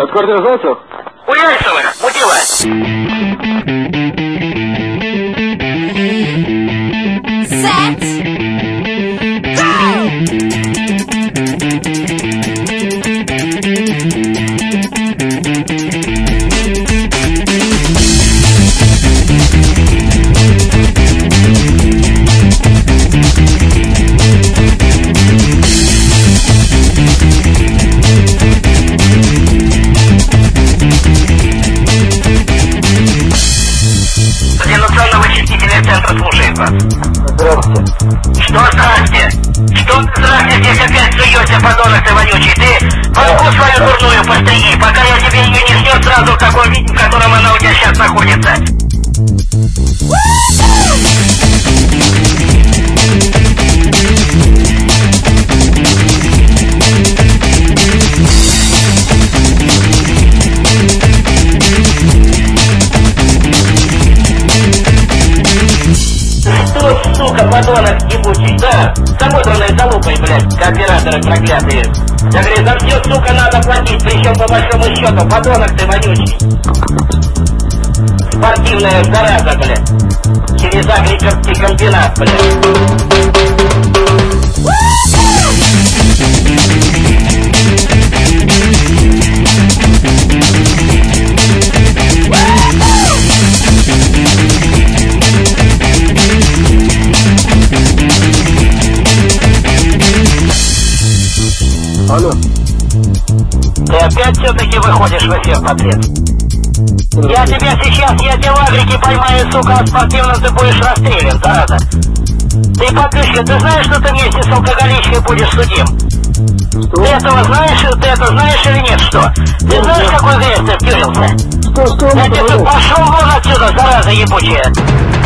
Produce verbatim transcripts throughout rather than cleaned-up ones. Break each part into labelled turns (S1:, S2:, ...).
S1: От квартиры звонцев?
S2: У Ярцева, мутила.
S3: Set.
S2: Координационно-вычислительный центр слушает вас.
S1: Здравствуйте.
S2: Что здрасте? Что ты здрасте здесь опять суешься, подонок ты вонючий? Ты башку свою дурную постриги, пока я тебе ее не снес сразу в таком виде, в котором она у тебя сейчас находится. Сука, подонок ебучий, да, с замудренной залупой, блядь, кооператоры проклятые. Я говорю, за все, сука, надо платить, причем по большому счету, подонок ты вонючий. Спортивная зараза, блядь, через агрикерский комбинат, блядь.
S1: Алло.
S2: Ты опять все-таки выходишь в эфир, подряд? Я тебя сейчас, я тебя в Агрике поймаю, сука, а спортивно ты будешь расстрелян, зараза. Ты, подписчик, ты знаешь, что ты вместе с алкоголичкой будешь судим?
S1: Что?
S2: Ты этого знаешь, ты это знаешь или нет, что? Ты знаешь, какой грязь ты втюрился?
S1: Что, что?
S2: Я тебе тут пошел вон отсюда, зараза ебучая.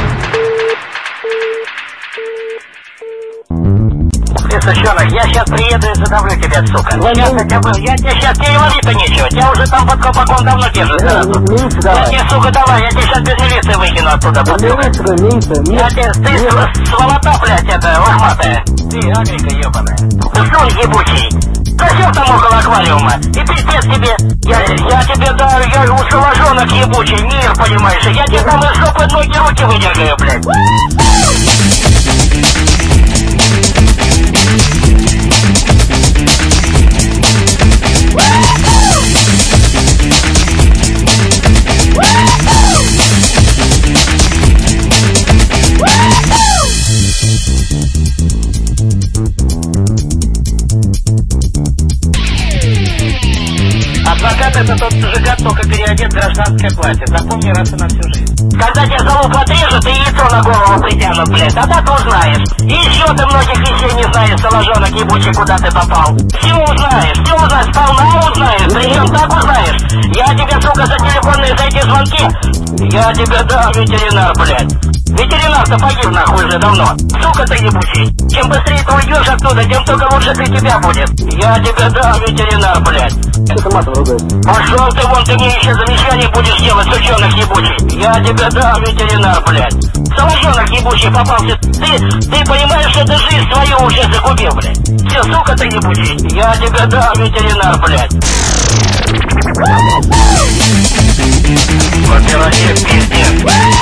S2: Ты, сучонок, я сейчас приеду и задавлю тебя, сука. Сейчас я тебя был, я тебе сейчас, тебе и ловить-то нечего. Тебя уже там под колпаком давно держит, заразу.
S1: Милиция, давай.
S2: Я тебе, сука, давай, я тебе сейчас без милиции выкину оттуда.
S1: Милиция, милиция,
S2: Я тебе, ты сволота, блядь, это, лохматая. Ты, агрика ебаная. Ты сунь ебучий. Зачем там около аквариума? И пиздец тебе. Я, я тебе даю, я усоложонок ебучий, мир, понимаешь? Я тебе там из жопы ноги руки выдергаю, блядь. Адвокат — это тот мужикат, только переодет в гражданское платье. Запомни раз и на всю жизнь. Когда тебя за лук отрежут и яйцо на голову притянут, блядь, тогда ты узнаешь. И еще ты многих вещей не знаешь, соложонок ебучий, куда ты попал. Все узнаешь, все узнаешь, сполна узнаешь, причем так узнаешь. Я тебе, сука, за телефонные за эти звонки, я тебе дам, ветеринар, блядь. Ветеринар-то погиб нахуй уже давно. Сука ты ебучий. Чем быстрее ты уйдешь оттуда, тем только лучше для тебя будет. Я тебе дам, ветеринар, блядь.
S1: Это матом ругается.
S2: Пошел ты вон, ты мне еще замечание будешь делать, сучонок ебучий. Я тебе дам, ветеринар, блядь. Соложонок ебучий попался. Ты, ты понимаешь, что ты жизнь свою уже загубил, блядь. Все, сука ты ебучий. Я тебе дам, ветеринар, блядь. Кооператив, пиздец.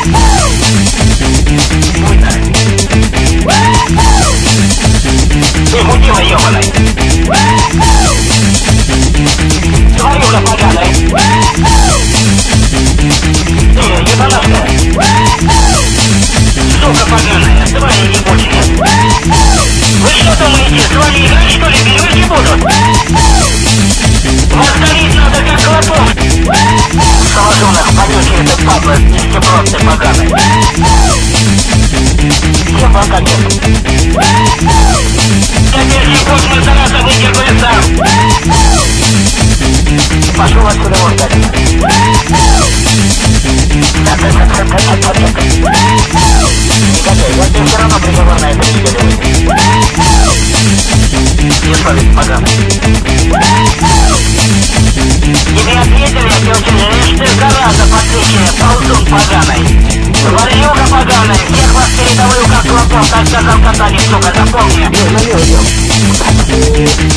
S2: Ты мудила ебаный. Тварюга поганая. Ты ебанашка. Сука поганая, твари ебучие. Вы что думаете, с вами играть что ли берете будут? Вас горить надо как клопов. Соложонок, вонючий, это падла, нищеброд ты поганый. Всем пока нет. Теперь секунд мы зараза выдергаю сам. Пошел отсюда вот так. Негодяй, я тебе все равно приговор на этой неделе выйду. Не совесть поганый. Тебе ответили, я тебе очень лишь ты зараза подключенная, ползун поганый. Варюга поганая, всех вас передовую как клопов, так сказал Катани, сука, запомни.
S1: Налево идем.